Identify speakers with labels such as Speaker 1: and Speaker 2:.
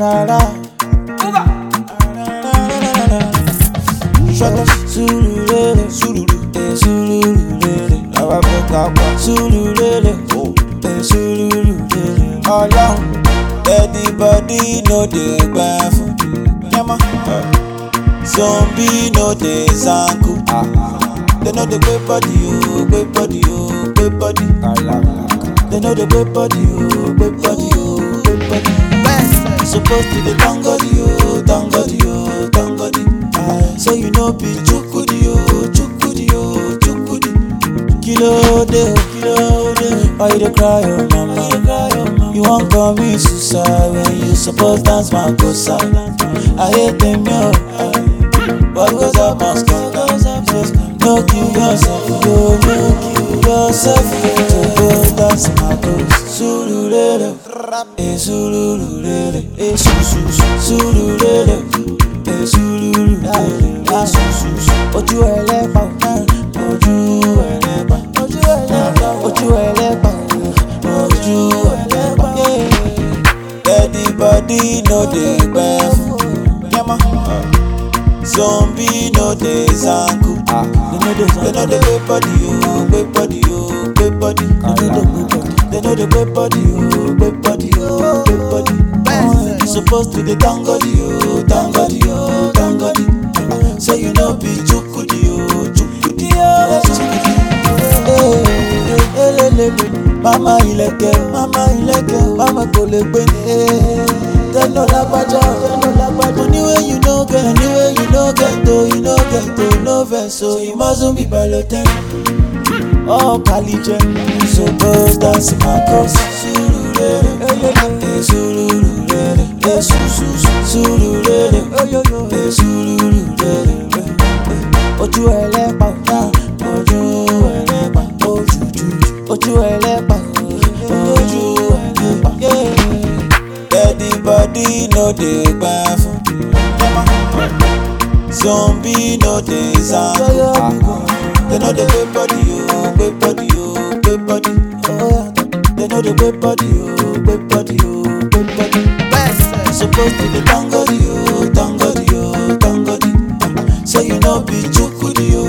Speaker 1: Shaka Sululele, Sululu, Sululele. Now I broke out, Sululele, Sululele. Along, everybody know the bath. Yama, zombie know the zanku. They know the great body, oh, great body, oh, great body. They know the great body, oh, great body, oh, great body. Supposed to be tangodi, oh, tangodi, oh, tangodi. So you know be chukudi, oh, chukudi, oh, chukudi. Kilo de, kilo de. Why you dey cry, oh mama? You won't call me suicide when you supposed dance my good side. I hate them, yo. What goes up must come down. No kill yourself, no kill yourself. To go dance my good. Sululele, sululele, sululele, sululele. Ojú ẹlẹ́pà, ojú ẹlẹ́pà, ojú ẹlẹ́pà, ojú ẹlẹ́pà, ojú ẹlẹ́pà. Everybody know the bath. Zombie know the zanku. They know the great body, oh, great body, oh, great body. They know the great body, oh, great body, oh, great body. You supposed to the tangodi, oh, tangodi, oh, tangodi. So you know be chukudi, oh, chukudi, oh, chukudi. Mama ileke, mama kolekwe. They know labaja, anyway you know get, anyway you know get, no verse, so you mustn't be balloted. Oh, Kalije, so go dance my cause. Sululele, sululele, sululele, sululele. Ojú ẹlẹ́pà, ojú ẹlẹ́pà, ojú ẹlẹ́pà, ojú ẹlẹ́pà. Everybody know the bath. Zombie know the zanku. They know the great body, oh, great body, oh, great body. They know the great body, oh, great body, oh, great body. Supposed to be tangodi, oh, tangodi, oh, tangodi. So you know be chukudi, oh.